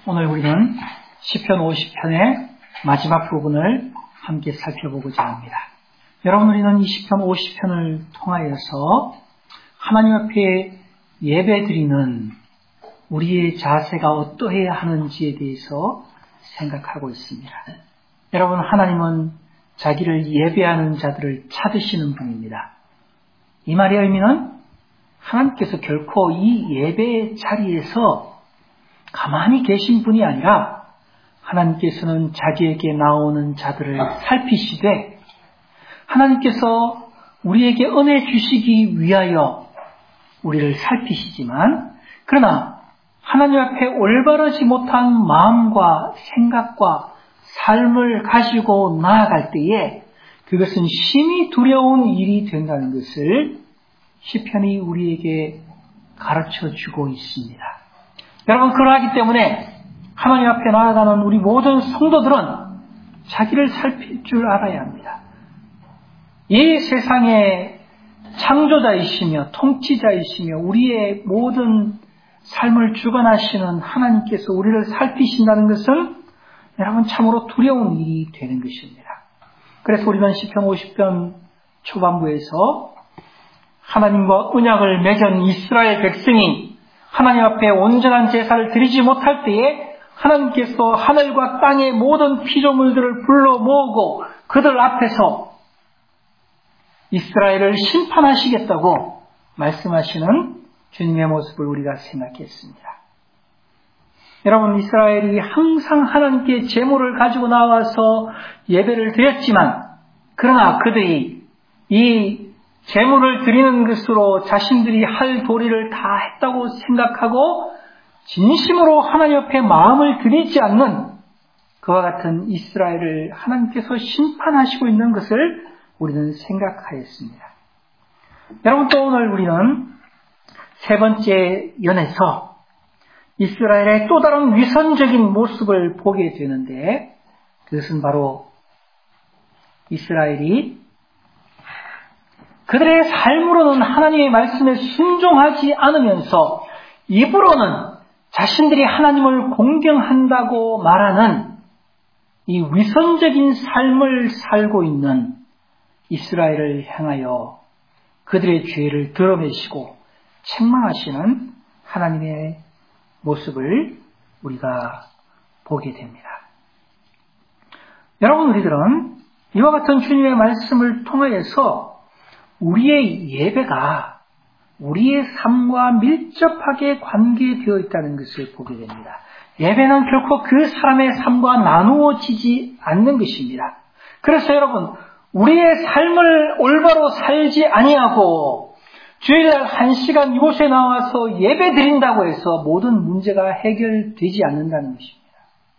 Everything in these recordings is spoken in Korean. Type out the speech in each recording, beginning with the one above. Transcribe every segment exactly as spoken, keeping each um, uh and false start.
오늘 우리는 시편 오십 편의 마지막 부분을 함께 살펴보고자 합니다. 여러분, 우리는 이 시편 오십 편을 통하여서 하나님 앞에 예배드리는 우리의 자세가 어떠해야 하는지에 대해서 생각하고 있습니다. 여러분, 하나님은 자기를 예배하는 자들을 찾으시는 분입니다. 이 말의 의미는 하나님께서 결코 이 예배의 자리에서 가만히 계신 분이 아니라 하나님께서는 자기에게 나오는 자들을 살피시되 하나님께서 우리에게 은혜 주시기 위하여 우리를 살피시지만 그러나 하나님 앞에 올바르지 못한 마음과 생각과 삶을 가지고 나아갈 때에 그것은 심히 두려운 일이 된다는 것을 시편이 우리에게 가르쳐주고 있습니다. 여러분, 그러하기 때문에 하나님 앞에 나아가는 우리 모든 성도들은 자기를 살필 줄 알아야 합니다. 이 세상의 창조자이시며 통치자이시며 우리의 모든 삶을 주관하시는 하나님께서 우리를 살피신다는 것은 여러분 참으로 두려운 일이 되는 것입니다. 그래서 우리는 시편 오십 편 초반부에서 하나님과 언약을 맺은 이스라엘 백성이 하나님 앞에 온전한 제사를 드리지 못할 때에 하나님께서 하늘과 땅의 모든 피조물들을 불러 모으고 그들 앞에서 이스라엘을 심판하시겠다고 말씀하시는 주님의 모습을 우리가 생각했습니다. 여러분, 이스라엘이 항상 하나님께 제물을 가지고 나와서 예배를 드렸지만 그러나 그들이 이 제물을 드리는 것으로 자신들이 할 도리를 다 했다고 생각하고 진심으로 하나님 앞에 마음을 들이지 않는 그와 같은 이스라엘을 하나님께서 심판하시고 있는 것을 우리는 생각하였습니다. 여러분, 또 오늘 우리는 세 번째 연에서 이스라엘의 또 다른 위선적인 모습을 보게 되는데 그것은 바로 이스라엘이 그들의 삶으로는 하나님의 말씀에 순종하지 않으면서 입으로는 자신들이 하나님을 공경한다고 말하는 이 위선적인 삶을 살고 있는 이스라엘을 향하여 그들의 죄를 드러내시고 책망하시는 하나님의 모습을 우리가 보게 됩니다. 여러분, 우리들은 이와 같은 주님의 말씀을 통하여서 우리의 예배가 우리의 삶과 밀접하게 관계되어 있다는 것을 보게 됩니다. 예배는 결코 그 사람의 삶과 나누어지지 않는 것입니다. 그래서 여러분, 우리의 삶을 올바로 살지 아니하고 주일날 한 시간 이곳에 나와서 예배 드린다고 해서 모든 문제가 해결되지 않는다는 것입니다.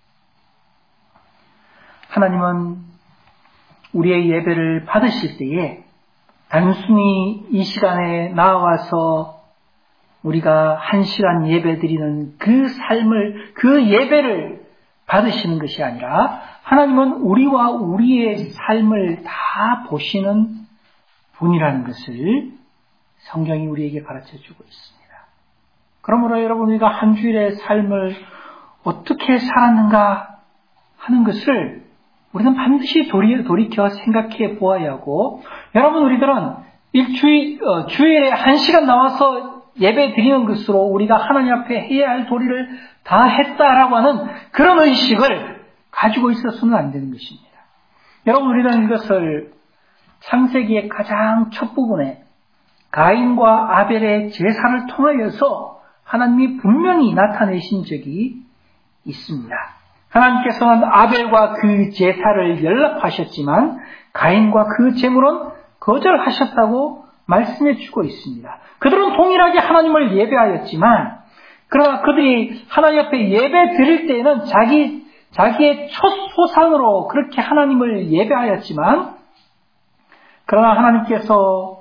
하나님은 우리의 예배를 받으실 때에 단순히 이 시간에 나와서 우리가 한 시간 예배 드리는 그 삶을, 그 예배를 받으시는 것이 아니라 하나님은 우리와 우리의 삶을 다 보시는 분이라는 것을 성경이 우리에게 가르쳐주고 있습니다. 그러므로 여러분, 우리가 한 주일의 삶을 어떻게 살았는가 하는 것을 우리는 반드시 돌이, 돌이켜 생각해 보아야 하고, 여러분, 우리들은 일주일, 어, 주일에 한 시간 나와서 예배 드리는 것으로 우리가 하나님 앞에 해야 할 도리를 다 했다라고 하는 그런 의식을 가지고 있어서는 안 되는 것입니다. 여러분, 우리는 이것을 창세기의 가장 첫 부분에 가인과 아벨의 제사를 통하여서 하나님이 분명히 나타내신 적이 있습니다. 하나님께서는 아벨과 그 제사를 연락하셨지만 가인과 그 제물은 거절하셨다고 말씀해 주고 있습니다. 그들은 동일하게 하나님을 예배하였지만 그러나 그들이 하나님 앞에 예배 드릴 때에는 자기, 자기의 첫 소상으로 그렇게 하나님을 예배하였지만 그러나 하나님께서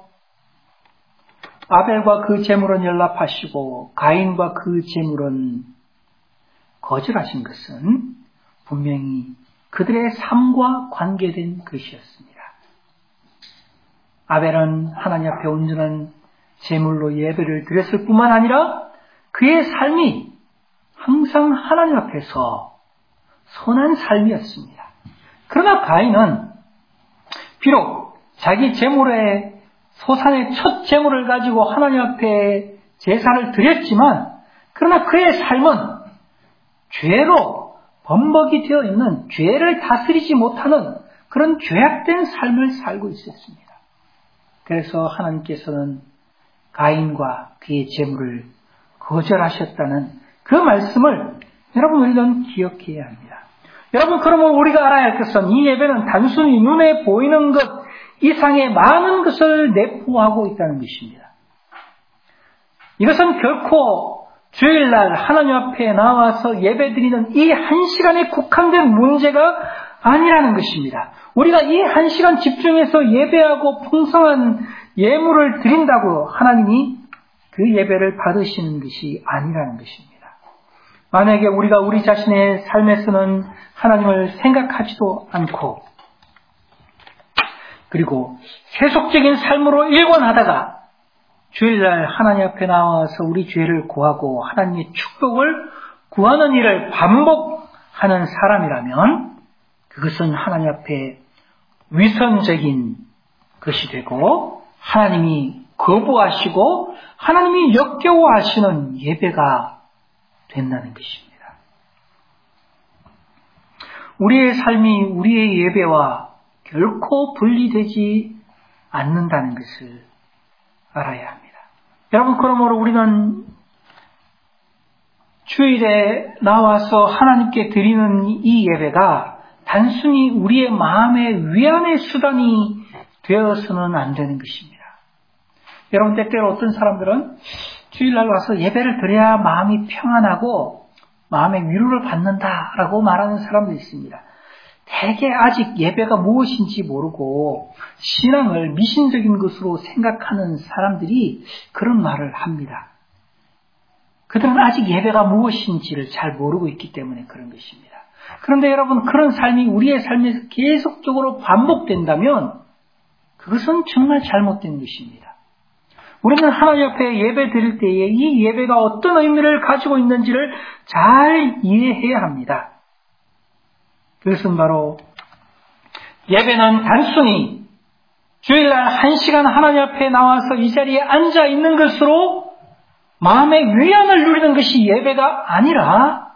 아벨과 그 제물은 연락하시고 가인과 그 제물은 거절하신 것은 분명히 그들의 삶과 관계된 것이었습니다. 아벨은 하나님 앞에 온전한 제물로 예배를 드렸을 뿐만 아니라 그의 삶이 항상 하나님 앞에서 선한 삶이었습니다. 그러나 가인은 비록 자기 제물의 소산의 첫 제물을 가지고 하나님 앞에 제사를 드렸지만 그러나 그의 삶은 죄로 범벅이 되어 있는, 죄를 다스리지 못하는 그런 죄악된 삶을 살고 있었습니다. 그래서 하나님께서는 가인과 그의 제물을 거절하셨다는 그 말씀을 여러분 우리는 기억해야 합니다. 여러분, 그러면 우리가 알아야 할 것은 이 예배는 단순히 눈에 보이는 것 이상의 많은 것을 내포하고 있다는 것입니다. 이것은 결코 주일날 하나님 앞에 나와서 예배드리는 이 한 시간에 국한된 문제가 아니라는 것입니다. 우리가 이 한 시간 집중해서 예배하고 풍성한 예물을 드린다고 하나님이 그 예배를 받으시는 것이 아니라는 것입니다. 만약에 우리가 우리 자신의 삶에서는 하나님을 생각하지도 않고 그리고 세속적인 삶으로 일관하다가 주일날 하나님 앞에 나와서 우리 죄를 고하고 하나님의 축복을 구하는 일을 반복하는 사람이라면 그것은 하나님 앞에 위선적인 것이 되고 하나님이 거부하시고 하나님이 역겨워하시는 예배가 된다는 것입니다. 우리의 삶이 우리의 예배와 결코 분리되지 않는다는 것을 알아야 합니다. 여러분, 그러므로 우리는 주일에 나와서 하나님께 드리는 이 예배가 단순히 우리의 마음의 위안의 수단이 되어서는 안 되는 것입니다. 여러분, 때때로 어떤 사람들은 주일날 와서 예배를 드려야 마음이 평안하고 마음의 위로를 받는다라고 말하는 사람도 있습니다. 대개 아직 예배가 무엇인지 모르고 신앙을 미신적인 것으로 생각하는 사람들이 그런 말을 합니다. 그들은 아직 예배가 무엇인지를 잘 모르고 있기 때문에 그런 것입니다. 그런데 여러분, 그런 삶이 우리의 삶에서 계속적으로 반복된다면 그것은 정말 잘못된 것입니다. 우리는 하나님 앞에 예배 드릴 때에 이 예배가 어떤 의미를 가지고 있는지를 잘 이해해야 합니다. 그것은 바로 예배는 단순히 주일날 한 시간 하나님 앞에 나와서 이 자리에 앉아 있는 것으로 마음의 위안을 누리는 것이 예배가 아니라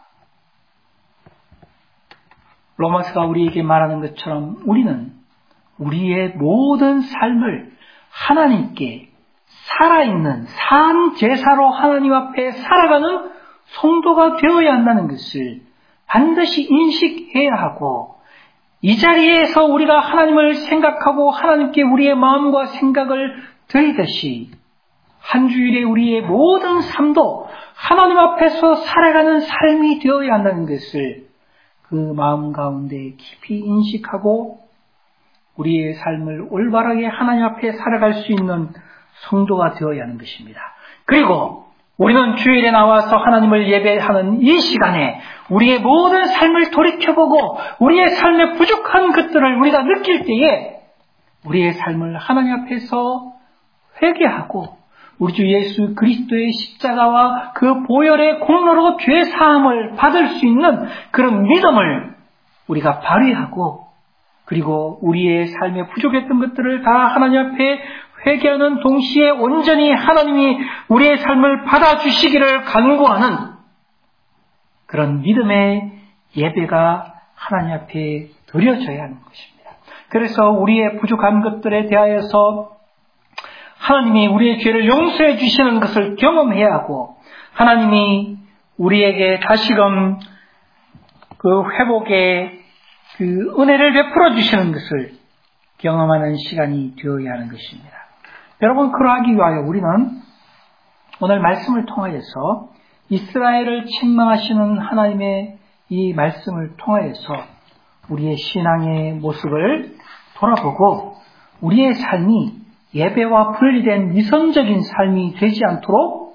로마서가 우리에게 말하는 것처럼 우리는 우리의 모든 삶을 하나님께 살아있는 산 제사로 하나님 앞에 살아가는 성도가 되어야 한다는 것을 반드시 인식해야 하고 이 자리에서 우리가 하나님을 생각하고 하나님께 우리의 마음과 생각을 드리듯이 한 주일에 우리의 모든 삶도 하나님 앞에서 살아가는 삶이 되어야 한다는 것을 그 마음 가운데 깊이 인식하고 우리의 삶을 올바르게 하나님 앞에 살아갈 수 있는 성도가 되어야 하는 것입니다. 그리고 우리는 주일에 나와서 하나님을 예배하는 이 시간에 우리의 모든 삶을 돌이켜보고 우리의 삶에 부족한 것들을 우리가 느낄 때에 우리의 삶을 하나님 앞에서 회개하고 우리 주 예수 그리스도의 십자가와 그 보혈의 공로로 죄 사함을 받을 수 있는 그런 믿음을 우리가 발휘하고 그리고 우리의 삶에 부족했던 것들을 다 하나님 앞에 회개하는 동시에 온전히 하나님이 우리의 삶을 받아주시기를 간구하는 그런 믿음의 예배가 하나님 앞에 드려져야 하는 것입니다. 그래서 우리의 부족한 것들에 대하여서 하나님이 우리의 죄를 용서해 주시는 것을 경험해야 하고 하나님이 우리에게 다시금 그 회복의 그 은혜를 베풀어 주시는 것을 경험하는 시간이 되어야 하는 것입니다. 여러분, 그러하기 위하여 우리는 오늘 말씀을 통하여서 이스라엘을 책망하시는 하나님의 이 말씀을 통하여서 우리의 신앙의 모습을 돌아보고 우리의 삶이 예배와 분리된 위선적인 삶이 되지 않도록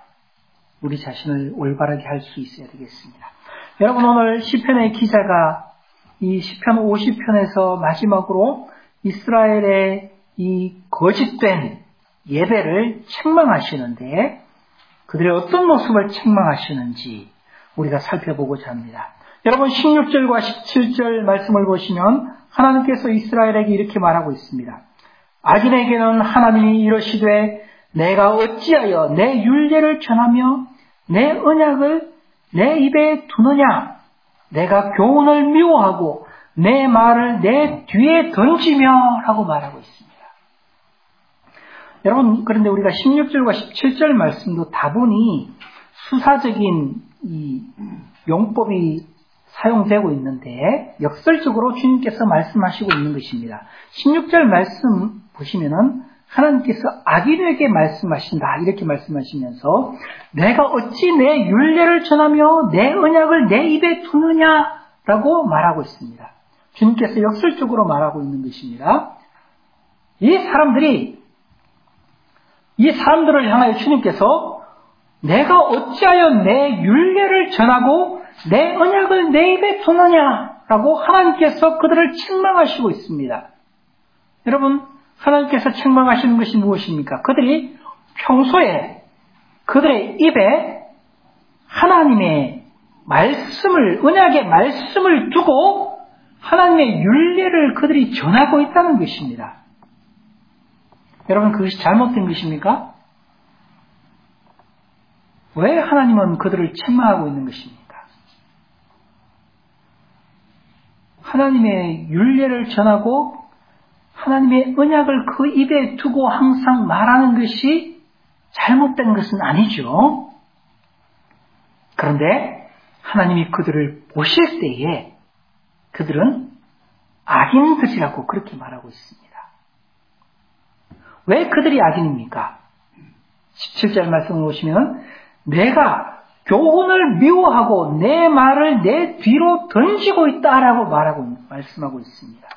우리 자신을 올바르게 할 수 있어야 되겠습니다. 여러분, 오늘 시편의 기자가 이 시편 오십 편에서 마지막으로 이스라엘의 이 거짓된 예배를 책망하시는데 그들의 어떤 모습을 책망하시는지 우리가 살펴보고자 합니다. 여러분 십육 절과 십칠 절 말씀을 보시면 하나님께서 이스라엘에게 이렇게 말하고 있습니다. 악인에게는 하나님이 이러시되 내가 어찌하여 내 율례를 전하며 내 언약을 내 입에 두느냐. 내가 교훈을 미워하고 내 말을 내 뒤에 던지며 라고 말하고 있습니다. 여러분 그런데 우리가 십육 절과 십칠 절 말씀도 다분히 수사적인 이 용법이 사용되고 있는데 역설적으로 주님께서 말씀하시고 있는 것입니다. 십육 절 말씀 보시면은 하나님께서 악인에게 말씀하신다 이렇게 말씀하시면서 내가 어찌 내 율례를 전하며 내 언약을 내 입에 두느냐라고 말하고 있습니다. 주님께서 역설적으로 말하고 있는 것입니다. 이 사람들이 이 사람들을 향하여 주님께서 내가 어찌하여 내 율례를 전하고 내 언약을 내 입에 두느냐라고 하나님께서 그들을 책망하시고 있습니다. 여러분 하나님께서 책망하시는 것이 무엇입니까? 그들이 평소에 그들의 입에 하나님의 말씀을 언약의 말씀을 두고 하나님의 율례를 그들이 전하고 있다는 것입니다. 여러분 그것이 잘못된 것입니까? 왜 하나님은 그들을 책망하고 있는 것입니까? 하나님의 율례를 전하고 하나님의 언약을 그 입에 두고 항상 말하는 것이 잘못된 것은 아니죠. 그런데 하나님이 그들을 보실 때에 그들은 악인들이라고 그렇게 말하고 있습니다. 왜 그들이 악인입니까? 십칠 절 말씀을 보시면 내가 교훈을 미워하고 내 말을 내 뒤로 던지고 있다라고 말하고 말씀하고 있습니다.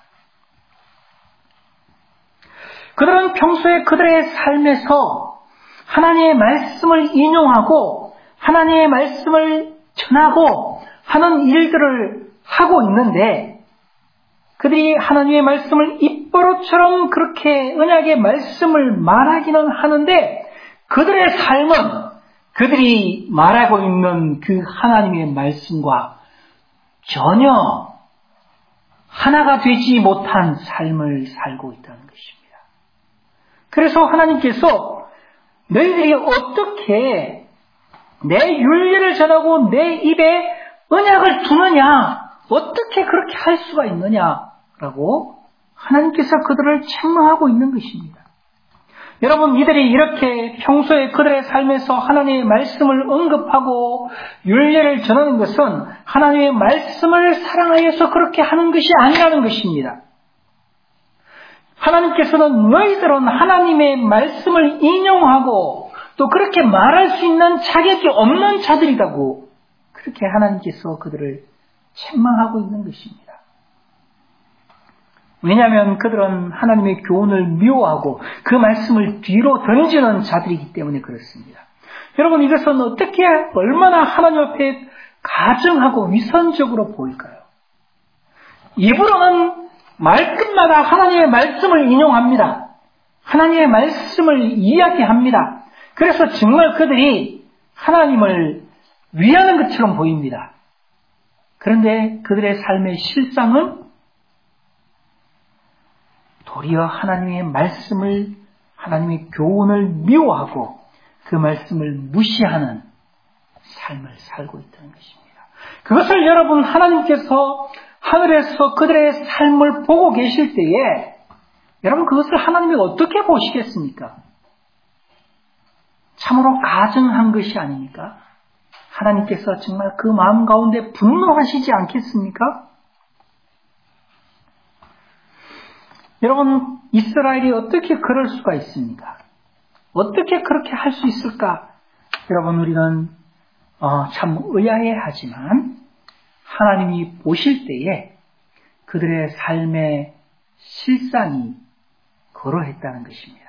그들은 평소에 그들의 삶에서 하나님의 말씀을 인용하고 하나님의 말씀을 전하고 하는 일들을 하고 있는데 그들이 하나님의 말씀을 입버릇처럼 그렇게 언약의 말씀을 말하기는 하는데 그들의 삶은 그들이 말하고 있는 그 하나님의 말씀과 전혀 하나가 되지 못한 삶을 살고 있다는 것입니다. 그래서 하나님께서 너희들이 어떻게 내 율례를 전하고 내 입에 언약을 두느냐, 어떻게 그렇게 할 수가 있느냐라고 하나님께서 그들을 책망하고 있는 것입니다. 여러분, 이들이 이렇게 평소에 그들의 삶에서 하나님의 말씀을 언급하고 율례를 전하는 것은 하나님의 말씀을 사랑하여서 그렇게 하는 것이 아니라는 것입니다. 하나님께서는 너희들은 하나님의 말씀을 인용하고 또 그렇게 말할 수 있는 자격이 없는 자들이라고 그렇게 하나님께서 그들을 책망하고 있는 것입니다. 왜냐하면 그들은 하나님의 교훈을 미워하고 그 말씀을 뒤로 던지는 자들이기 때문에 그렇습니다. 여러분, 이것은 어떻게 얼마나 하나님 앞에 가증하고 위선적으로 보일까요? 입으로는 말끝마다 하나님의 말씀을 인용합니다. 하나님의 말씀을 이야기합니다. 그래서 정말 그들이 하나님을 위하는 것처럼 보입니다. 그런데 그들의 삶의 실상은 도리어 하나님의 말씀을, 하나님의 교훈을 미워하고 그 말씀을 무시하는 삶을 살고 있다는 것입니다. 그것을 여러분 하나님께서 하늘에서 그들의 삶을 보고 계실 때에 여러분 그것을 하나님이 어떻게 보시겠습니까? 참으로 가증한 것이 아닙니까? 하나님께서 정말 그 마음 가운데 분노하시지 않겠습니까? 여러분, 이스라엘이 어떻게 그럴 수가 있습니까? 어떻게 그렇게 할 수 있을까? 여러분, 우리는 어, 참 의아해하지만 하나님이 보실 때에 그들의 삶의 실상이 그러했다는 것입니다.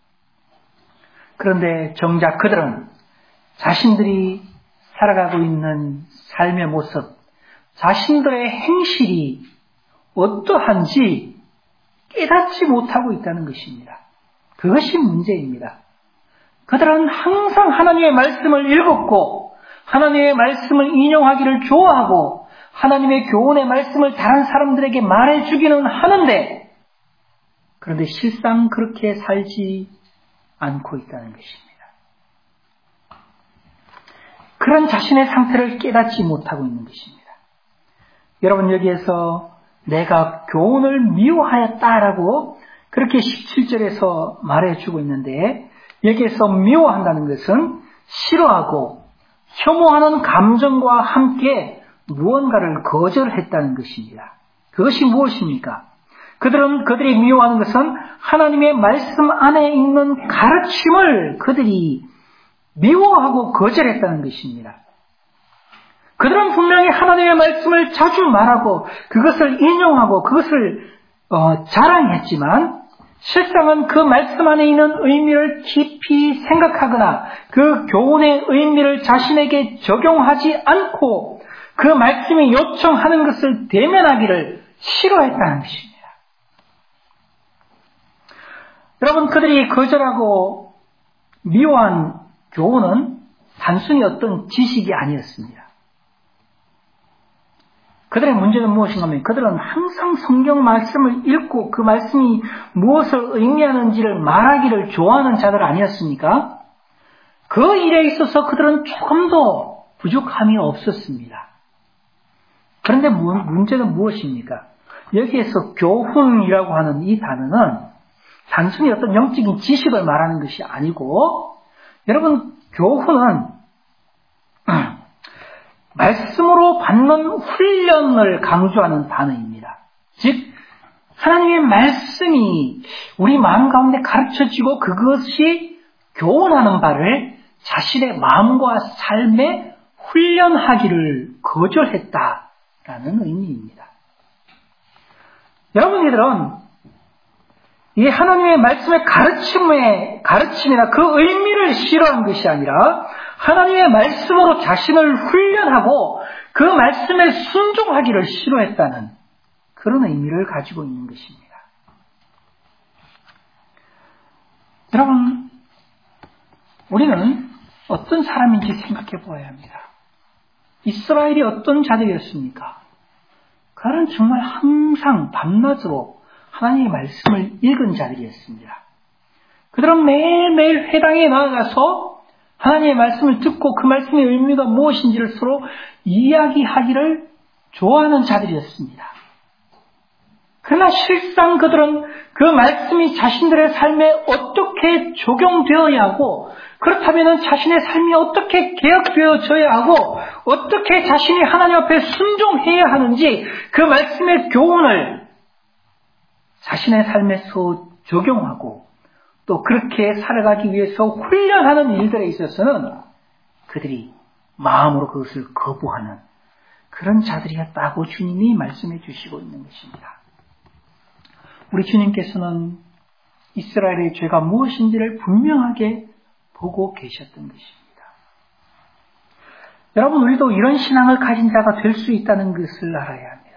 그런데 정작 그들은 자신들이 살아가고 있는 삶의 모습, 자신들의 행실이 어떠한지 깨닫지 못하고 있다는 것입니다. 그것이 문제입니다. 그들은 항상 하나님의 말씀을 읽었고 하나님의 말씀을 인용하기를 좋아하고 하나님의 교훈의 말씀을 다른 사람들에게 말해주기는 하는데 그런데 실상 그렇게 살지 않고 있다는 것입니다. 그런 자신의 상태를 깨닫지 못하고 있는 것입니다. 여러분 여기에서 내가 교훈을 미워하였다라고 그렇게 십칠 절에서 말해주고 있는데 여기에서 미워한다는 것은 싫어하고 혐오하는 감정과 함께 무언가를 거절했다는 것입니다. 그것이 무엇입니까? 그들은 그들이 미워하는 것은 하나님의 말씀 안에 있는 가르침을 그들이 미워하고 거절했다는 것입니다. 그들은 분명히 하나님의 말씀을 자주 말하고 그것을 인용하고 그것을 어, 자랑했지만 실상은 그 말씀 안에 있는 의미를 깊이 생각하거나 그 교훈의 의미를 자신에게 적용하지 않고 그 말씀이 요청하는 것을 대면하기를 싫어했다는 것입니다. 여러분 그들이 거절하고 미워한 교훈은 단순히 어떤 지식이 아니었습니다. 그들의 문제는 무엇인가 하면 그들은 항상 성경 말씀을 읽고 그 말씀이 무엇을 의미하는지를 말하기를 좋아하는 자들 아니었습니까? 그 일에 있어서 그들은 조금도 부족함이 없었습니다. 그런데 문제는 무엇입니까? 여기에서 교훈이라고 하는 이 단어는 단순히 어떤 영적인 지식을 말하는 것이 아니고 여러분 교훈은 말씀으로 받는 훈련을 강조하는 단어입니다. 즉 하나님의 말씀이 우리 마음 가운데 가르쳐지고 그것이 교훈하는 바를 자신의 마음과 삶에 훈련하기를 거절했다라는 의미입니다. 여러분들은 이 하나님의 말씀의 가르침의 가르침이나 그 의미를 싫어한 것이 아니라 하나님의 말씀으로 자신을 훈련하고 그 말씀에 순종하기를 싫어했다는 그런 의미를 가지고 있는 것입니다. 여러분, 우리는 어떤 사람인지 생각해 보아야 합니다. 이스라엘이 어떤 자들이었습니까? 그들은 정말 항상 밤낮으로 하나님의 말씀을 읽은 자들이었습니다. 그들은 매일매일 회당에 나아가서 하나님의 말씀을 듣고 그 말씀의 의미가 무엇인지를 서로 이야기하기를 좋아하는 자들이었습니다. 그러나 실상 그들은 그 말씀이 자신들의 삶에 어떻게 적용되어야 하고 그렇다면 자신의 삶이 어떻게 개혁되어져야 하고 어떻게 자신이 하나님 앞에 순종해야 하는지 그 말씀의 교훈을 자신의 삶에서 적용하고 또 그렇게 살아가기 위해서 훈련하는 일들에 있어서는 그들이 마음으로 그것을 거부하는 그런 자들이었다고 주님이 말씀해 주시고 있는 것입니다. 우리 주님께서는 이스라엘의 죄가 무엇인지를 분명하게 보고 계셨던 것입니다. 여러분, 우리도 이런 신앙을 가진 자가 될 수 있다는 것을 알아야 합니다.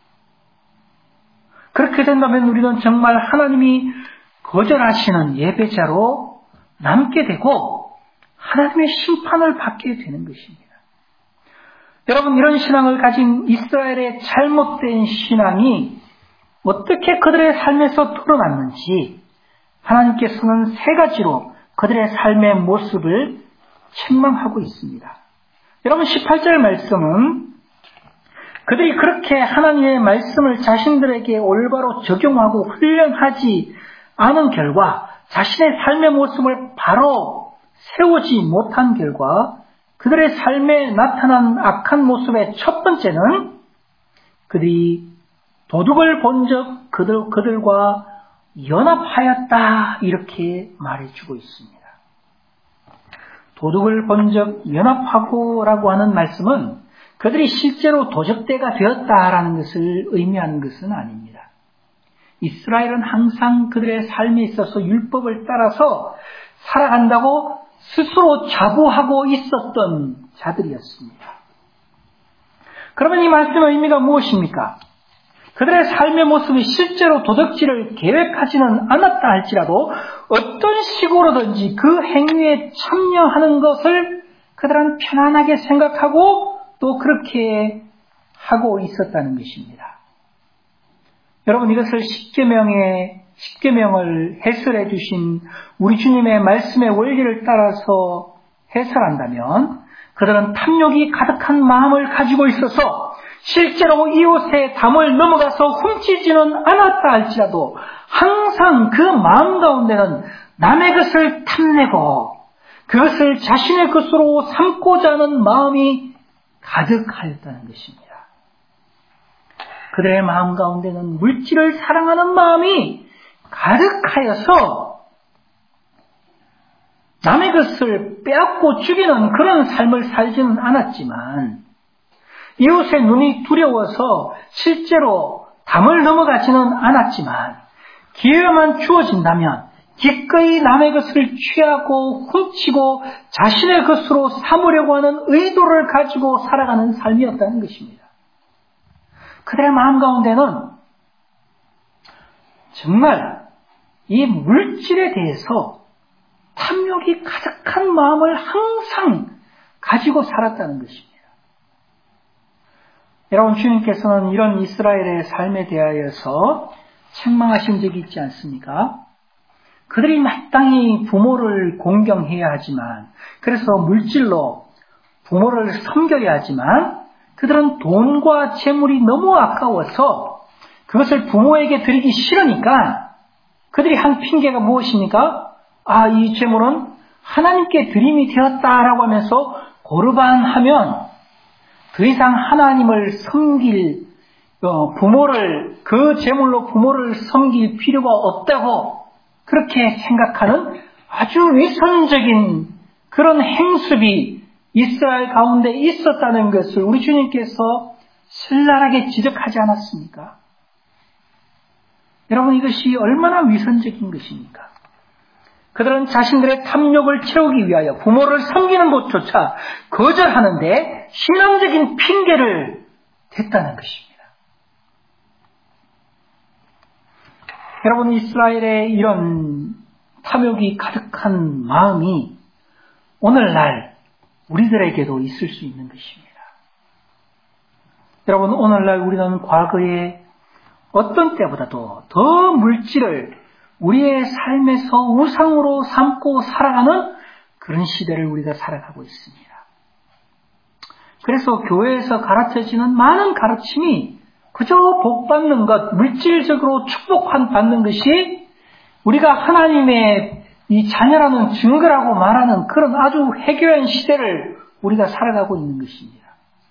그렇게 된다면 우리는 정말 하나님이 거절하시는 예배자로 남게 되고 하나님의 심판을 받게 되는 것입니다. 여러분, 이런 신앙을 가진 이스라엘의 잘못된 신앙이 어떻게 그들의 삶에서 드러났는지 하나님께서는 세 가지로 그들의 삶의 모습을 책망하고 있습니다. 여러분, 십팔 절 말씀은 그들이 그렇게 하나님의 말씀을 자신들에게 올바로 적용하고 훈련하지 않은 결과 자신의 삶의 모습을 바로 세우지 못한 결과 그들의 삶에 나타난 악한 모습의 첫 번째는 그들이 도둑을 본 적 그들, 그들과 연합하였다 이렇게 말해주고 있습니다. 도둑을 본 적 연합하고라고 하는 말씀은 그들이 실제로 도적대가 되었다라는 것을 의미하는 것은 아닙니다. 이스라엘은 항상 그들의 삶에 있어서 율법을 따라서 살아간다고 스스로 자부하고 있었던 자들이었습니다. 그러면 이 말씀의 의미가 무엇입니까? 그들의 삶의 모습이 실제로 도덕질을 계획하지는 않았다 할지라도 어떤 식으로든지 그 행위에 참여하는 것을 그들은 편안하게 생각하고 또 그렇게 하고 있었다는 것입니다. 여러분, 이것을 십계명의 십계명을 해설해 주신 우리 주님의 말씀의 원리를 따라서 해설한다면 그들은 탐욕이 가득한 마음을 가지고 있어서 실제로 이웃의 담을 넘어가서 훔치지는 않았다 할지라도 항상 그 마음 가운데는 남의 것을 탐내고 그것을 자신의 것으로 삼고자 하는 마음이 가득하였다는 것입니다. 그들의 마음 가운데는 물질을 사랑하는 마음이 가득하여서 남의 것을 빼앗고 죽이는 그런 삶을 살지는 않았지만 이웃의 눈이 두려워서 실제로 담을 넘어가지는 않았지만 기회만 주어진다면 기꺼이 남의 것을 취하고 훔치고 자신의 것으로 삼으려고 하는 의도를 가지고 살아가는 삶이었다는 것입니다. 그들의 마음 가운데는 정말 이 물질에 대해서 탐욕이 가득한 마음을 항상 가지고 살았다는 것입니다. 여러분, 주님께서는 이런 이스라엘의 삶에 대하여서 책망하신 적이 있지 않습니까? 그들이 마땅히 부모를 공경해야 하지만, 그래서 물질로 부모를 섬겨야 하지만 그들은 돈과 재물이 너무 아까워서 그것을 부모에게 드리기 싫으니까 그들이 한 핑계가 무엇입니까? 아, 이 재물은 하나님께 드림이 되었다라고 하면서 고르반하면 더 이상 하나님을 섬길 부모를 그 재물로 부모를 섬길 필요가 없다고 그렇게 생각하는 아주 위선적인 그런 행습이 이스라엘 가운데 있었다는 것을 우리 주님께서 신랄하게 지적하지 않았습니까? 여러분, 이것이 얼마나 위선적인 것입니까? 그들은 자신들의 탐욕을 채우기 위하여 부모를 섬기는 것조차 거절하는데 신앙적인 핑계를 댔다는 것입니다. 여러분, 이스라엘의 이런 탐욕이 가득한 마음이 오늘날 우리들에게도 있을 수 있는 것입니다. 여러분, 오늘날 우리는 과거에 어떤 때보다도 더 물질을 우리의 삶에서 우상으로 삼고 살아가는 그런 시대를 우리가 살아가고 있습니다. 그래서 교회에서 가르쳐지는 많은 가르침이 그저 복받는 것, 물질적으로 축복받는 것이 우리가 하나님의 이 자녀라는 증거라고 말하는 그런 아주 해교한 시대를 우리가 살아가고 있는 것입니다.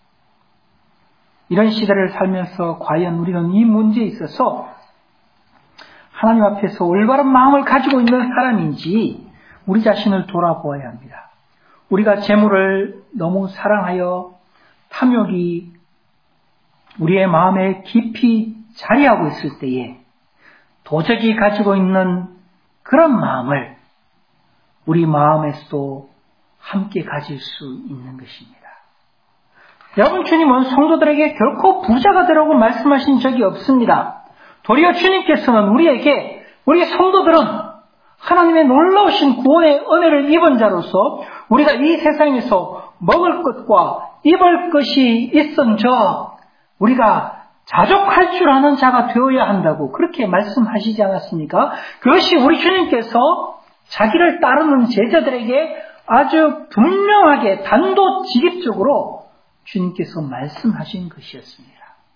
이런 시대를 살면서 과연 우리는 이 문제에 있어서 하나님 앞에서 올바른 마음을 가지고 있는 사람인지 우리 자신을 돌아보아야 합니다. 우리가 재물을 너무 사랑하여 탐욕이 우리의 마음에 깊이 자리하고 있을 때에 도적이 가지고 있는 그런 마음을 우리 마음에서도 함께 가질 수 있는 것입니다. 여러분, 주님은 성도들에게 결코 부자가 되라고 말씀하신 적이 없습니다. 도리어 주님께서는 우리에게, 우리 성도들은 하나님의 놀라우신 구원의 은혜를 입은 자로서 우리가 이 세상에서 먹을 것과 입을 것이 있은저 우리가 자족할 줄 아는 자가 되어야 한다고 그렇게 말씀하시지 않았습니까? 그것이 우리 주님께서 자기를 따르는 제자들에게 아주 분명하게 단도직입적으로 주님께서 말씀하신 것이었습니다.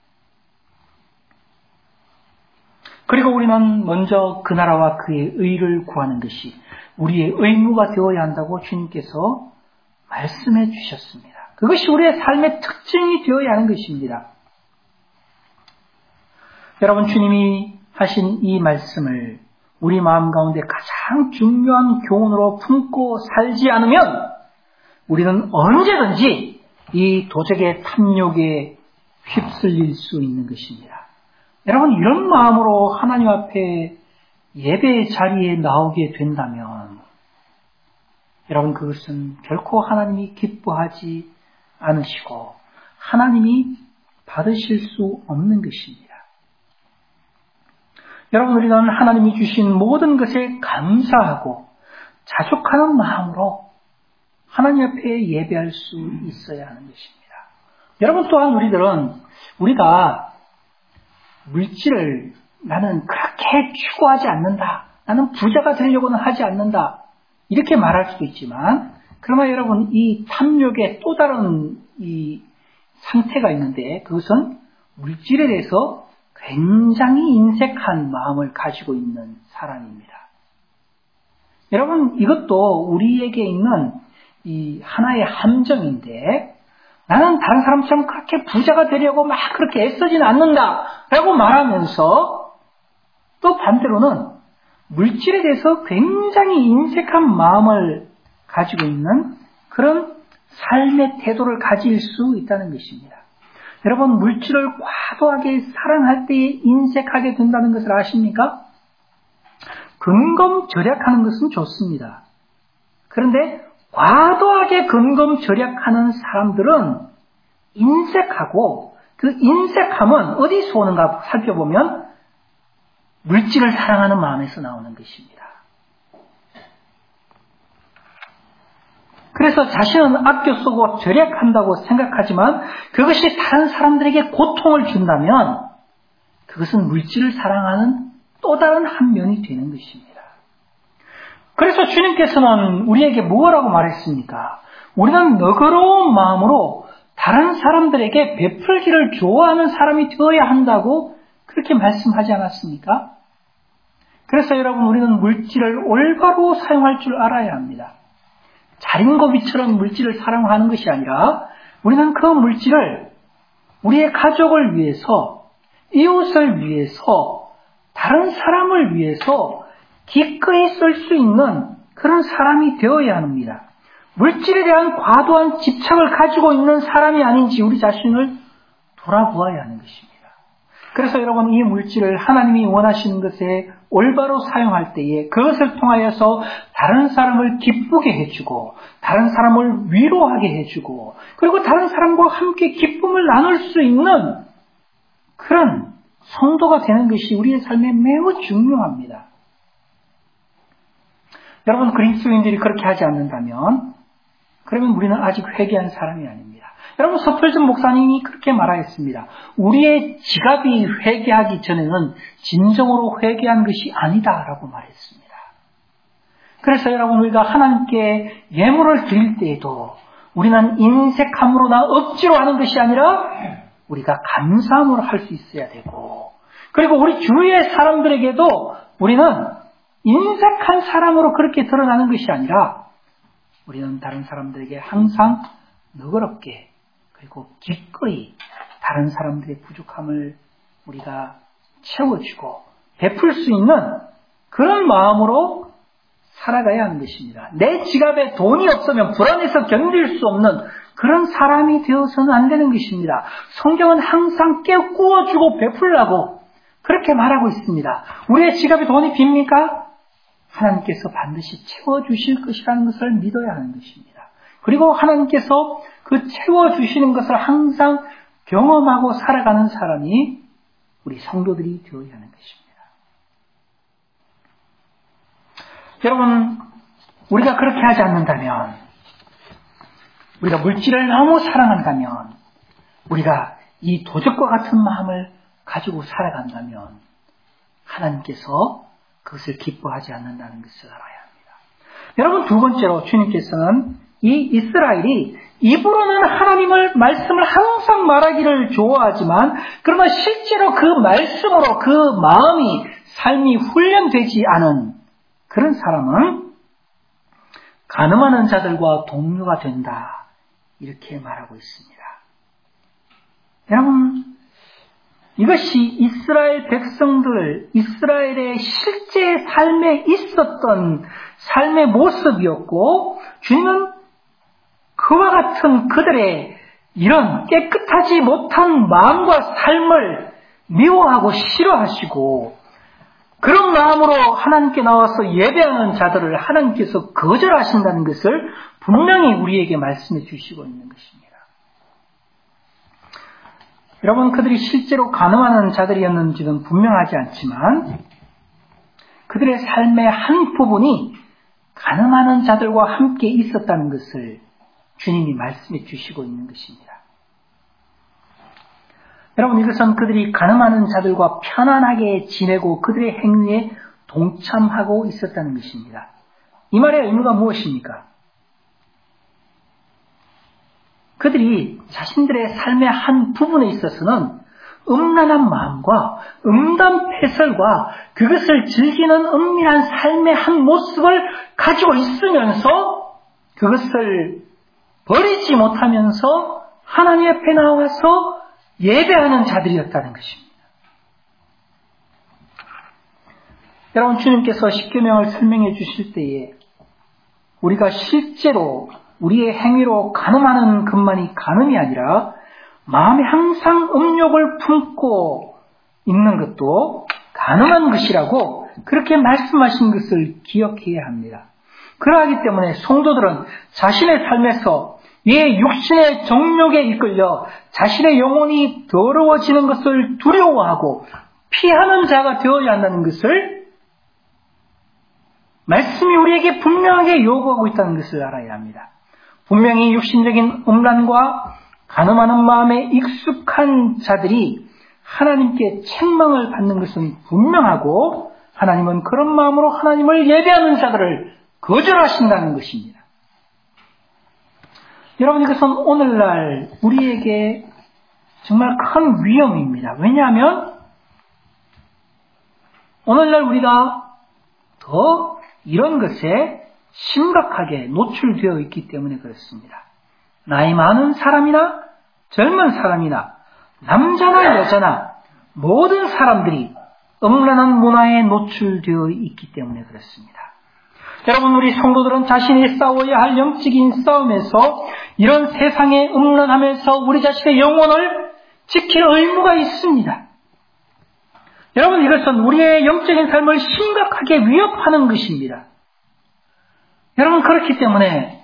그리고 우리는 먼저 그 나라와 그의 의를 구하는 것이 우리의 의무가 되어야 한다고 주님께서 말씀해 주셨습니다. 그것이 우리의 삶의 특징이 되어야 하는 것입니다. 여러분, 주님이 하신 이 말씀을 우리 마음 가운데 가장 중요한 교훈으로 품고 살지 않으면 우리는 언제든지 이 도적의 탐욕에 휩쓸릴 수 있는 것입니다. 여러분, 이런 마음으로 하나님 앞에 예배의 자리에 나오게 된다면 여러분, 그것은 결코 하나님이 기뻐하지 않으시고 하나님이 받으실 수 없는 것입니다. 여러분, 우리는 하나님이 주신 모든 것에 감사하고 자족하는 마음으로 하나님 앞에 예배할 수 있어야 하는 것입니다. 여러분, 또한 우리들은 우리가 물질을 나는 그렇게 추구하지 않는다. 나는 부자가 되려고는 하지 않는다. 이렇게 말할 수도 있지만, 그러나 여러분, 이 탐욕의 또 다른 이 상태가 있는데, 그것은 물질에 대해서 굉장히 인색한 마음을 가지고 있는 사람입니다. 여러분, 이것도 우리에게 있는 이 하나의 함정인데, 나는 다른 사람처럼 그렇게 부자가 되려고 막 그렇게 애쓰지는 않는다 라고 말하면서, 또 반대로는 물질에 대해서 굉장히 인색한 마음을 가지고 있는 그런 삶의 태도를 가질 수 있다는 것입니다. 여러분, 물질을 과도하게 사랑할 때에 인색하게 된다는 것을 아십니까? 근검 절약하는 것은 좋습니다. 그런데 과도하게 근검 절약하는 사람들은 인색하고, 그 인색함은 어디서 오는가 살펴보면 물질을 사랑하는 마음에서 나오는 것입니다. 그래서 자신은 아껴 쓰고 절약한다고 생각하지만 그것이 다른 사람들에게 고통을 준다면 그것은 물질을 사랑하는 또 다른 한 면이 되는 것입니다. 그래서 주님께서는 우리에게 뭐라고 말했습니까? 우리는 너그러운 마음으로 다른 사람들에게 베풀기를 좋아하는 사람이 되어야 한다고 그렇게 말씀하지 않았습니까? 그래서 여러분, 우리는 물질을 올바로 사용할 줄 알아야 합니다. 자린고비처럼 물질을 사랑하는 것이 아니라 우리는 그 물질을 우리의 가족을 위해서, 이웃을 위해서, 다른 사람을 위해서 기꺼이 쓸 수 있는 그런 사람이 되어야 합니다. 물질에 대한 과도한 집착을 가지고 있는 사람이 아닌지 우리 자신을 돌아보아야 하는 것입니다. 그래서 여러분, 이 물질을 하나님이 원하시는 것에 올바로 사용할 때에 그것을 통하여서 다른 사람을 기쁘게 해주고, 다른 사람을 위로하게 해주고, 그리고 다른 사람과 함께 기쁨을 나눌 수 있는 그런 성도가 되는 것이 우리의 삶에 매우 중요합니다. 여러분, 그리스도인들이 그렇게 하지 않는다면 그러면 우리는 아직 회개한 사람이 아닙니다. 여러분, 서펄전 목사님이 그렇게 말하였습니다. 우리의 지갑이 회개하기 전에는 진정으로 회개한 것이 아니다라고 말했습니다. 그래서 여러분, 우리가 하나님께 예물을 드릴 때에도 우리는 인색함으로나 억지로 하는 것이 아니라 우리가 감사함으로 할 수 있어야 되고, 그리고 우리 주위의 사람들에게도 우리는 인색한 사람으로 그렇게 드러나는 것이 아니라 우리는 다른 사람들에게 항상 너그럽게, 그리고 기꺼이 다른 사람들의 부족함을 우리가 채워주고 베풀 수 있는 그런 마음으로 살아가야 하는 것입니다. 내 지갑에 돈이 없으면 불안해서 견딜 수 없는 그런 사람이 되어서는 안 되는 것입니다. 성경은 항상 깨꾸어주고 베풀라고 그렇게 말하고 있습니다. 우리의 지갑에 돈이 빕니까? 하나님께서 반드시 채워주실 것이라는 것을 믿어야 하는 것입니다. 그리고 하나님께서 그 채워주시는 것을 항상 경험하고 살아가는 사람이 우리 성도들이 되어야 하는 것입니다. 여러분, 우리가 그렇게 하지 않는다면, 우리가 물질을 너무 사랑한다면, 우리가 이 도적과 같은 마음을 가지고 살아간다면 하나님께서 그것을 기뻐하지 않는다는 것을 알아야 합니다. 여러분, 두 번째로 주님께서는 이 이스라엘이 입으로는 하나님을 말씀을 항상 말하기를 좋아하지만 그러나 실제로 그 말씀으로 그 마음이 삶이 훈련되지 않은 그런 사람은 간음하는 자들과 동료가 된다, 이렇게 말하고 있습니다. 여러분, 이것이 이스라엘 백성들, 이스라엘의 실제 삶에 있었던 삶의 모습이었고, 주님은 그와 같은 그들의 이런 깨끗하지 못한 마음과 삶을 미워하고 싫어하시고, 그런 마음으로 하나님께 나와서 예배하는 자들을 하나님께서 거절하신다는 것을 분명히 우리에게 말씀해 주시고 있는 것입니다. 여러분, 그들이 실제로 간음하는 자들이었는지는 분명하지 않지만 그들의 삶의 한 부분이 가늠하는 자들과 함께 있었다는 것을 주님이 말씀해 주시고 있는 것입니다. 여러분, 이것은 그들이 가늠하는 자들과 편안하게 지내고 그들의 행위에 동참하고 있었다는 것입니다. 이 말의 의미가 무엇입니까? 그들이 자신들의 삶의 한 부분에 있어서는 음란한 마음과 음담 패설과 그것을 즐기는 은밀한 삶의 한 모습을 가지고 있으면서 그것을 버리지 못하면서 하나님 앞에 나와서 예배하는 자들이었다는 것입니다. 여러분, 주님께서 십계명을 설명해 주실 때에 우리가 실제로 우리의 행위로 간음하는 것만이 간음이 아니라 마음에 항상 음욕을 품고 있는 것도 간음한 것이라고 그렇게 말씀하신 것을 기억해야 합니다. 그러하기 때문에 성도들은 자신의 삶에서 이 육신의 정욕에 이끌려 자신의 영혼이 더러워지는 것을 두려워하고 피하는 자가 되어야 한다는 것을 말씀이 우리에게 분명하게 요구하고 있다는 것을 알아야 합니다. 분명히 육신적인 음란과 간음하는 마음에 익숙한 자들이 하나님께 책망을 받는 것은 분명하고 하나님은 그런 마음으로 하나님을 예배하는 자들을 거절하신다는 것입니다. 여러분, 이것은 오늘날 우리에게 정말 큰 위험입니다. 왜냐하면 오늘날 우리가 더 이런 것에 심각하게 노출되어 있기 때문에 그렇습니다. 나이 많은 사람이나 젊은 사람이나 남자나 여자나 모든 사람들이 음란한 문화에 노출되어 있기 때문에 그렇습니다. 여러분, 우리 성도들은 자신이 싸워야 할 영적인 싸움에서 이런 세상에 음란하면서 우리 자신의 영혼을 지킬 의무가 있습니다. 여러분, 이것은 우리의 영적인 삶을 심각하게 위협하는 것입니다. 여러분, 그렇기 때문에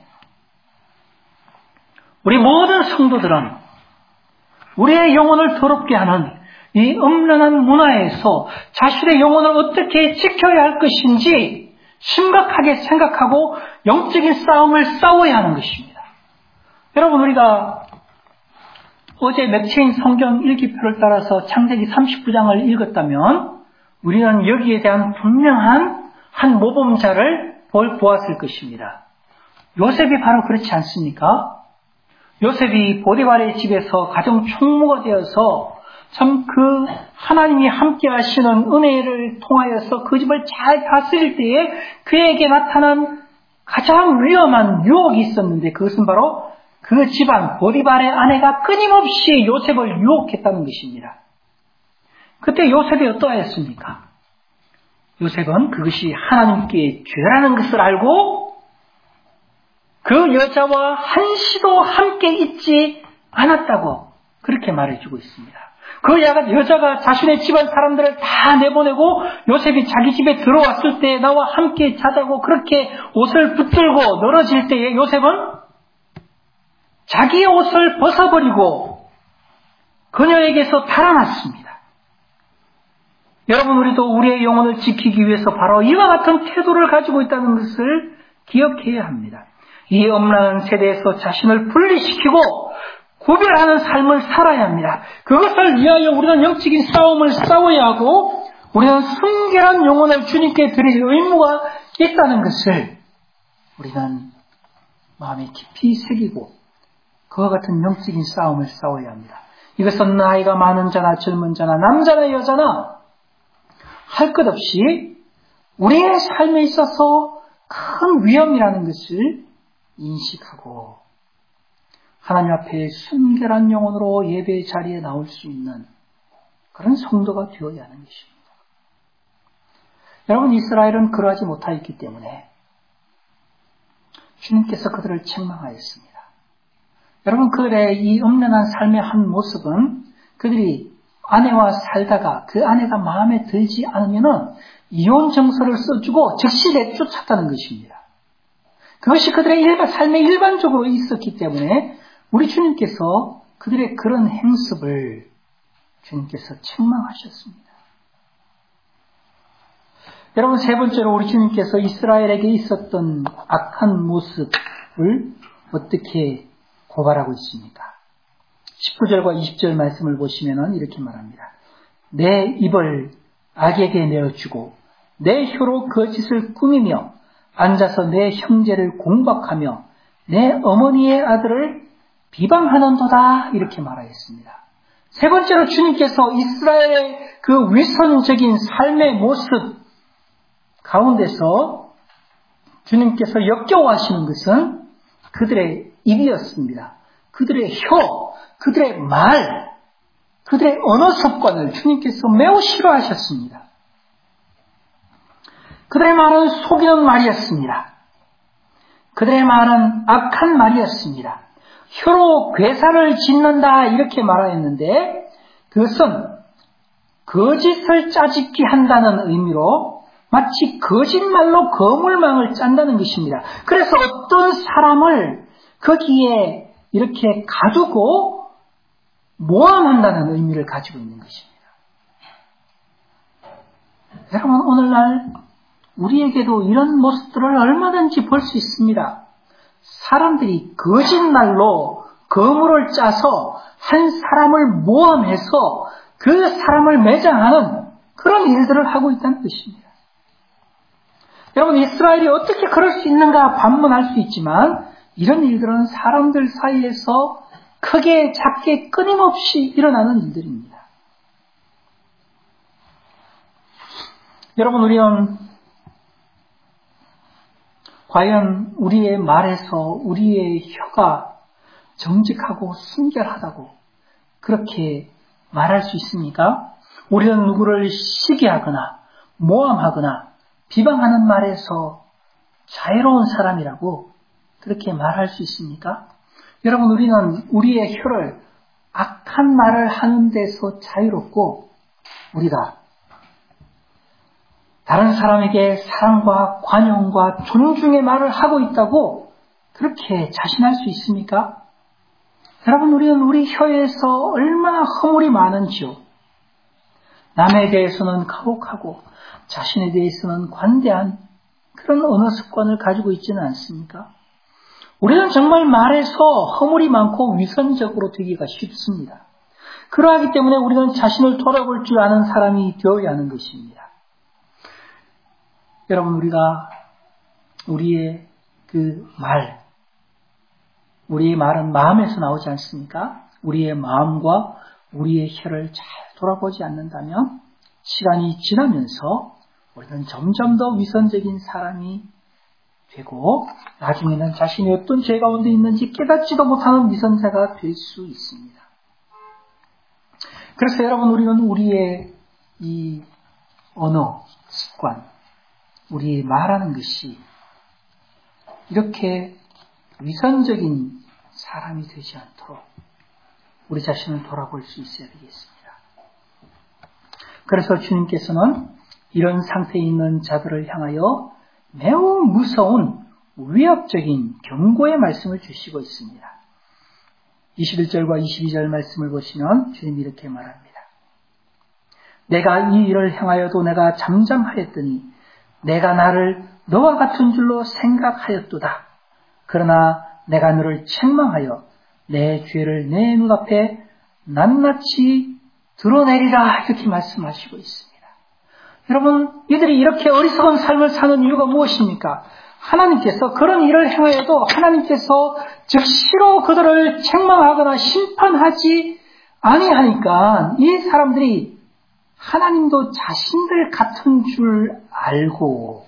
우리 모든 성도들은 우리의 영혼을 더럽게 하는 이 음란한 문화에서 자신의 영혼을 어떻게 지켜야 할 것인지 심각하게 생각하고 영적인 싸움을 싸워야 하는 것입니다. 여러분, 우리가 어제 맥체인 성경 일기표를 따라서 창세기 삼십구 장을 읽었다면 우리는 여기에 대한 분명한 한 모범자를 보았을 것입니다. 요셉이 바로 그렇지 않습니까? 요셉이 보디발의 집에서 가정 총무가 되어서 참 그 하나님이 함께 하시는 은혜를 통하여서 그 집을 잘 다스릴 때에 그에게 나타난 가장 위험한 유혹이 있었는데 그것은 바로 그 집안 보디발의 아내가 끊임없이 요셉을 유혹했다는 것입니다. 그때 요셉이 어떠하였습니까? 요셉은 그것이 하나님께 죄라는 것을 알고 그 여자와 한시도 함께 있지 않았다고 그렇게 말해주고 있습니다. 그 여자가 자신의 집안 사람들을 다 내보내고 요셉이 자기 집에 들어왔을 때 나와 함께 자자고 그렇게 옷을 붙들고 늘어질 때에 요셉은 자기의 옷을 벗어버리고 그녀에게서 달아났습니다. 여러분, 우리도 우리의 영혼을 지키기 위해서 바로 이와 같은 태도를 가지고 있다는 것을 기억해야 합니다. 이 음란한 세대에서 자신을 분리시키고 구별하는 삶을 살아야 합니다. 그것을 위하여 우리는 영적인 싸움을 싸워야 하고 우리는 순결한 영혼을 주님께 드릴 의무가 있다는 것을 우리는 마음에 깊이 새기고 그와 같은 영적인 싸움을 싸워야 합니다. 이것은 나이가 많은 자나 젊은 자나 남자나 여자나 할 것 없이 우리의 삶에 있어서 큰 위험이라는 것을 인식하고 하나님 앞에 순결한 영혼으로 예배의 자리에 나올 수 있는 그런 성도가 되어야 하는 것입니다. 여러분, 이스라엘은 그러하지 못하였기 때문에 주님께서 그들을 책망하였습니다. 여러분, 그들의 이 음란한 삶의 한 모습은 그들이 아내와 살다가 그 아내가 마음에 들지 않으면 이혼 정서를 써주고 즉시 내쫓았다는 것입니다. 그것이 그들의 일반, 삶에 일반적으로 있었기 때문에 우리 주님께서 그들의 그런 행습을 주님께서 책망하셨습니다. 여러분, 세 번째로 우리 주님께서 이스라엘에게 있었던 악한 모습을 어떻게 고발하고 있습니까? 십구 절과 이십 절 말씀을 보시면 이렇게 말합니다. 내 입을 악에게 내어주고 내 혀로 거짓을 꾸미며 앉아서 내 형제를 공박하며 내 어머니의 아들을 비방하는도다, 이렇게 말하였습니다. 세 번째로 주님께서 이스라엘의 그 위선적인 삶의 모습 가운데서 주님께서 역겨워하시는 것은 그들의 입이었습니다. 그들의 혀, 그들의 말, 그들의 언어 습관을 주님께서 매우 싫어하셨습니다. 그들의 말은 속이는 말이었습니다. 그들의 말은 악한 말이었습니다. 혀로 괴사를 짓는다, 이렇게 말하였는데 그것은 거짓을 짜집기 한다는 의미로 마치 거짓말로 거물망을 짠다는 것입니다. 그래서 어떤 사람을 거기에 이렇게 가두고 모함한다는 의미를 가지고 있는 것입니다. 여러분, 오늘날 우리에게도 이런 모습들을 얼마든지 볼 수 있습니다. 사람들이 거짓말로 거물을 짜서 한 사람을 모함해서 그 사람을 매장하는 그런 일들을 하고 있다는 것입니다. 여러분, 이스라엘이 어떻게 그럴 수 있는가 반문할 수 있지만 이런 일들은 사람들 사이에서 크게 작게 끊임없이 일어나는 일들입니다. 여러분, 우리는 과연 우리의 말에서 우리의 혀가 정직하고 순결하다고 그렇게 말할 수 있습니까? 우리는 누구를 시기하거나 모함하거나 비방하는 말에서 자유로운 사람이라고 그렇게 말할 수 있습니까? 여러분, 우리는 우리의 혀를 악한 말을 하는 데서 자유롭고 우리가 다른 사람에게 사랑과 관용과 존중의 말을 하고 있다고 그렇게 자신할 수 있습니까? 여러분, 우리는 우리 혀에서 얼마나 허물이 많은지요. 남에 대해서는 가혹하고 자신에 대해서는 관대한 그런 언어 습관을 가지고 있지는 않습니까? 우리는 정말 말에서 허물이 많고 위선적으로 되기가 쉽습니다. 그러하기 때문에 우리는 자신을 돌아볼 줄 아는 사람이 되어야 하는 것입니다. 여러분, 우리가 우리의 그 말, 우리의 말은 마음에서 나오지 않습니까? 우리의 마음과 우리의 혀를 잘 돌아보지 않는다면 시간이 지나면서 우리는 점점 더 위선적인 사람이 되고 나중에는 자신이 어떤 죄 가운데 있는지 깨닫지도 못하는 위선자가 될 수 있습니다. 그래서 여러분, 우리는 우리의 이 언어, 습관, 우리의 말하는 것이 이렇게 위선적인 사람이 되지 않도록 우리 자신을 돌아볼 수 있어야 되겠습니다. 그래서 주님께서는 이런 상태에 있는 자들을 향하여 매우 무서운 위협적인 경고의 말씀을 주시고 있습니다. 이십일 절과 이십이 절 말씀을 보시면 주님이 이렇게 말합니다. 내가 이 일을 향하여도 내가 잠잠하였더니 내가 나를 너와 같은 줄로 생각하였도다. 그러나 내가 너를 책망하여 내 죄를 내 눈앞에 낱낱이 드러내리라, 이렇게 말씀하시고 있습니다. 여러분, 이들이 이렇게 어리석은 삶을 사는 이유가 무엇입니까? 하나님께서 그런 일을 향하여도 하나님께서 즉시로 그들을 책망하거나 심판하지 아니하니까 이 사람들이 하나님도 자신들 같은 줄 알고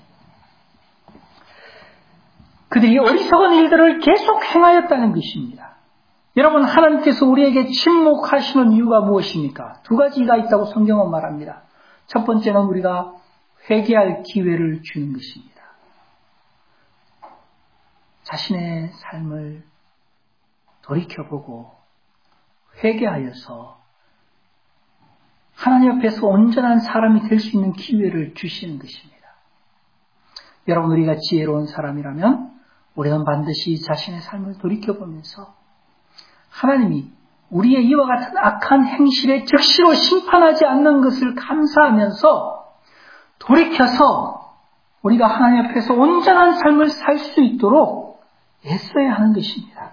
그들이 어리석은 일들을 계속 행하였다는 것입니다. 여러분, 하나님께서 우리에게 침묵하시는 이유가 무엇입니까? 두 가지가 있다고 성경은 말합니다. 첫 번째는 우리가 회개할 기회를 주는 것입니다. 자신의 삶을 돌이켜보고 회개하여서 하나님 앞에서 온전한 사람이 될 수 있는 기회를 주시는 것입니다. 여러분, 우리가 지혜로운 사람이라면 우리는 반드시 자신의 삶을 돌이켜보면서 하나님이 우리의 이와 같은 악한 행실에 즉시로 심판하지 않는 것을 감사하면서 돌이켜서 우리가 하나님 앞에서 온전한 삶을 살 수 있도록 애써야 하는 것입니다.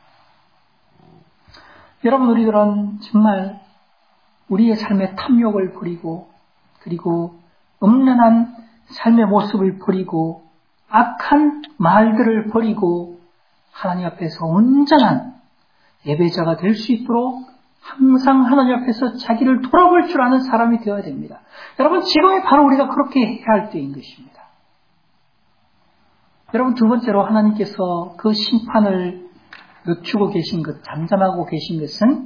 여러분, 우리들은 정말 우리의 삶의 탐욕을 버리고, 그리고 음란한 삶의 모습을 버리고, 악한 말들을 버리고 하나님 앞에서 온전한 예배자가 될 수 있도록 항상 하나님 앞에서 자기를 돌아볼 줄 아는 사람이 되어야 됩니다. 여러분, 지금이 바로 우리가 그렇게 해야 할 때인 것입니다. 여러분, 두 번째로 하나님께서 그 심판을 늦추고 계신 것, 잠잠하고 계신 것은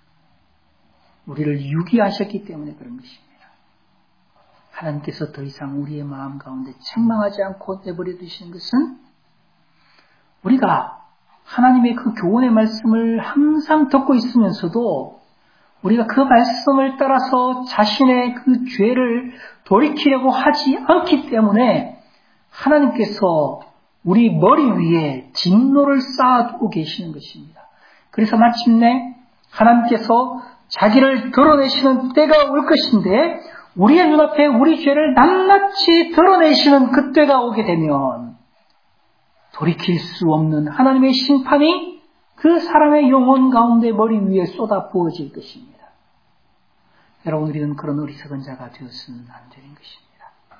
우리를 유기하셨기 때문에 그런 것입니다. 하나님께서 더 이상 우리의 마음 가운데 책망하지 않고 내버려 두시는 것은 우리가 하나님의 그 교훈의 말씀을 항상 듣고 있으면서도 우리가 그 말씀을 따라서 자신의 그 죄를 돌이키려고 하지 않기 때문에 하나님께서 우리 머리 위에 진노를 쌓아두고 계시는 것입니다. 그래서 마침내 하나님께서 자기를 드러내시는 때가 올 것인데 우리의 눈앞에 우리 죄를 낱낱이 드러내시는 그때가 오게 되면 돌이킬 수 없는 하나님의 심판이 그 사람의 영혼 가운데 머리 위에 쏟아 부어질 것입니다. 여러분, 우리는 그런 어리석은 자가 되었으면 안 되는 것입니다.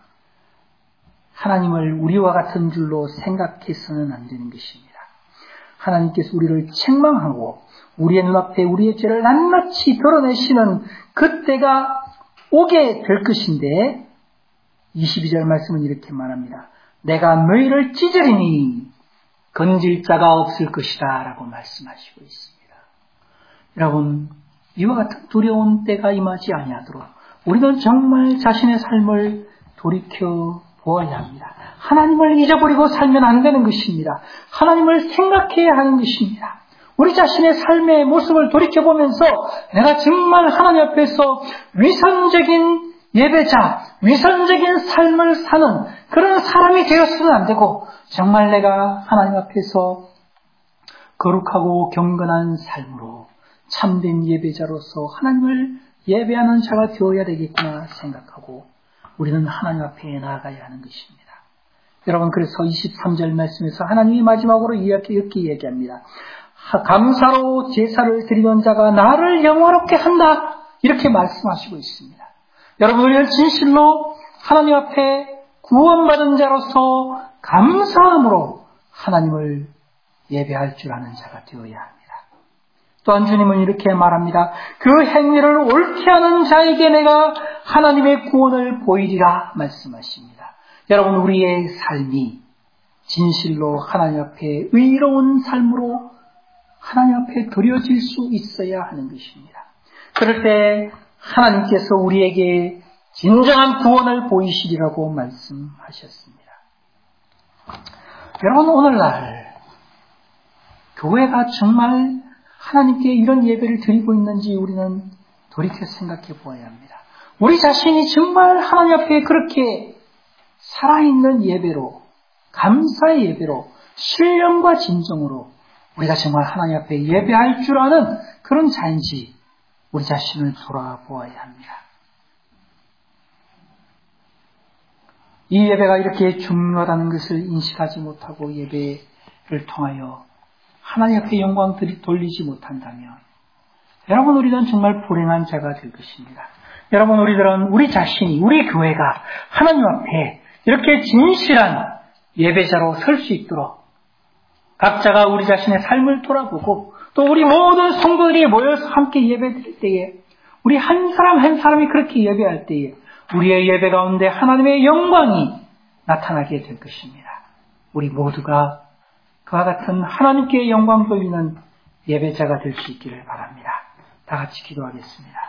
하나님을 우리와 같은 줄로 생각해서는 안 되는 것입니다. 하나님께서 우리를 책망하고 우리의 눈앞에 우리의 죄를 낱낱이 드러내시는 그때가 오게 될 것인데 이십이 절 말씀은 이렇게 말합니다. 내가 너희를 찢으리니 건질 자가 없을 것이다 라고 말씀하시고 있습니다. 여러분, 이와 같은 두려운 때가 임하지 아니하도록 우리는 정말 자신의 삶을 돌이켜 보아야 합니다. 하나님을 잊어버리고 살면 안 되는 것입니다. 하나님을 생각해야 하는 것입니다. 우리 자신의 삶의 모습을 돌이켜보면서 내가 정말 하나님 앞에서 위선적인 예배자, 위선적인 삶을 사는 그런 사람이 되었으면 안 되고 정말 내가 하나님 앞에서 거룩하고 경건한 삶으로 참된 예배자로서 하나님을 예배하는 자가 되어야 되겠구나 생각하고 우리는 하나님 앞에 나아가야 하는 것입니다. 여러분, 그래서 이십삼 절 말씀에서 하나님이 마지막으로 이렇게, 이렇게 얘기합니다. 감사로 제사를 드리는 자가 나를 영화롭게 한다. 이렇게 말씀하시고 있습니다. 여러분, 우리는 진실로 하나님 앞에 구원받은 자로서 감사함으로 하나님을 예배할 줄 아는 자가 되어야 합니다. 또한 주님은 이렇게 말합니다. 그 행위를 옳게 하는 자에게 내가 하나님의 구원을 보이리라 말씀하십니다. 여러분, 우리의 삶이 진실로 하나님 앞에 의로운 삶으로 하나님 앞에 드려질 수 있어야 하는 것입니다. 그럴 때 하나님께서 우리에게 진정한 구원을 보이시리라고 말씀하셨습니다. 여러분, 오늘날 교회가 정말 하나님께 이런 예배를 드리고 있는지 우리는 돌이켜 생각해 보아야 합니다. 우리 자신이 정말 하나님 앞에 그렇게 살아있는 예배로, 감사의 예배로, 신령과 진정으로 우리가 정말 하나님 앞에 예배할 줄 아는 그런 자인지 우리 자신을 돌아보아야 합니다. 이 예배가 이렇게 중요하다는 것을 인식하지 못하고 예배를 통하여 하나님 앞에 영광 돌리지 못한다면 여러분, 우리는 정말 불행한 자가 될 것입니다. 여러분, 우리들은 우리 자신이, 우리 교회가 하나님 앞에 이렇게 진실한 예배자로 설 수 있도록 각자가 우리 자신의 삶을 돌아보고 또 우리 모든 성도들이 모여서 함께 예배드릴 때에 우리 한 사람 한 사람이 그렇게 예배할 때에 우리의 예배 가운데 하나님의 영광이 나타나게 될 것입니다. 우리 모두가 그와 같은 하나님께 영광 돌리는 예배자가 될 수 있기를 바랍니다. 다 같이 기도하겠습니다.